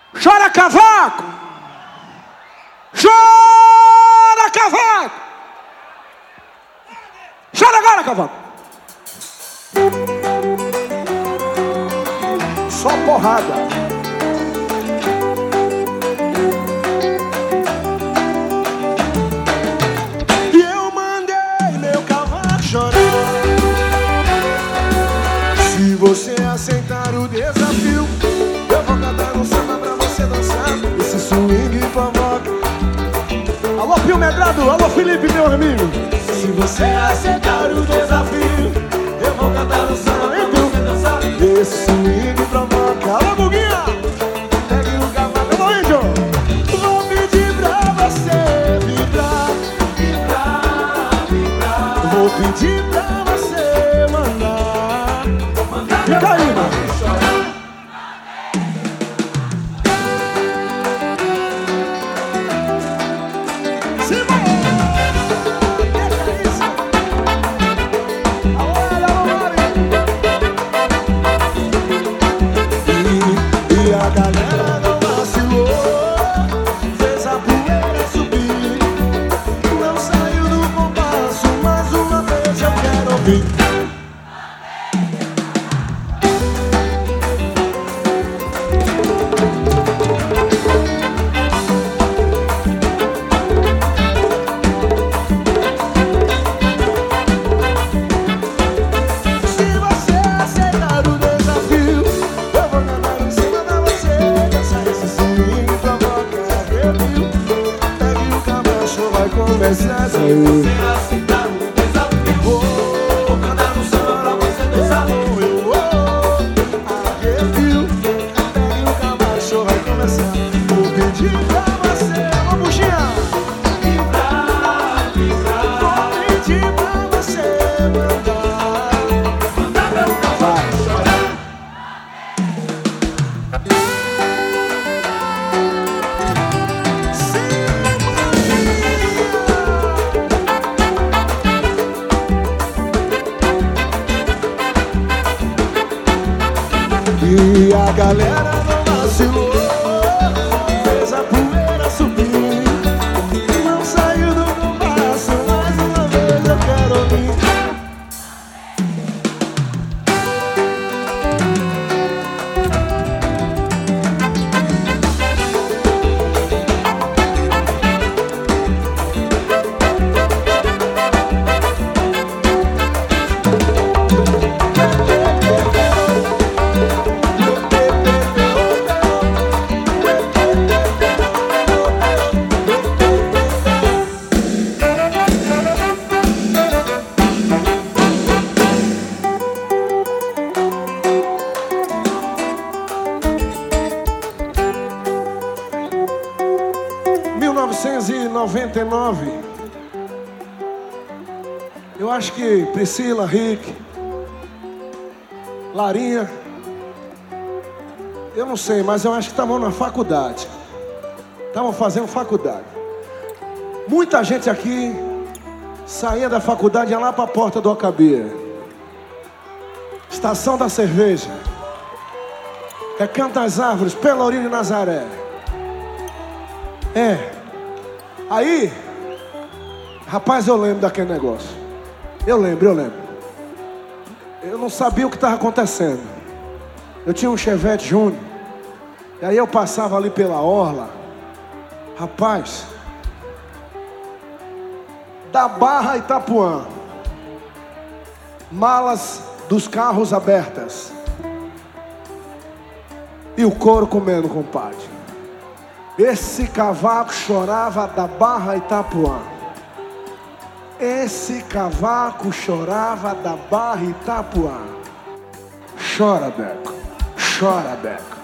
Chora cavaco! Chora cavaco! Chora agora, cavaco! Só porrada. E eu mandei meu cavaco chorar. Se você aceitar o desafio, eu vou cantar um samba pra você dançar. Esse swing provoca. Alô, Pio Medrado, alô, Felipe, meu amigo. Se você aceitar o desafio, eu vou cantar um samba pra você dançar. Esse swing provoca. Alô, Guguinha, pegue o cavaco, alô, índio. Vou pedir pra você vibrar, vibrar, vibrar. Vou pedir pra você mandar, mandar. Fica aí, mano. E a galera não vacilou, fez a poeira subir, não saiu do compasso, mais uma vez eu quero ouvir. Em 1999, eu acho que Priscila, Rick, Larinha, eu não sei, mas eu acho que estavam na faculdade. Estavam fazendo faculdade. Muita gente aqui saía da faculdade e ia lá para a porta do Acabia. Estação da Cerveja. Recanto das Árvores, Pelourinho de Nazaré. Aí, rapaz, eu lembro daquele negócio. Eu lembro. Eu não sabia o que estava acontecendo. Eu tinha um Chevette Júnior. E aí eu passava ali pela orla. Rapaz, da Barra a Itapuã, malas dos carros abertas. E o couro comendo, compadre. Esse cavaco chorava da Barra a Itapuã. Esse cavaco chorava da Barra a Itapuã. Chora, Beco. Chora, Beco.